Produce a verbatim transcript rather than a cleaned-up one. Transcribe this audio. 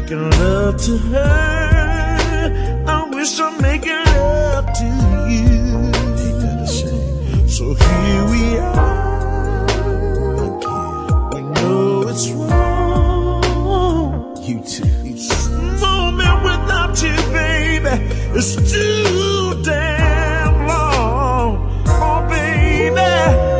making love to her. I wish I'm making love to you. Ain't that a shame? So here we are again. We know it's wrong. You too. Each moment without you, baby, it's too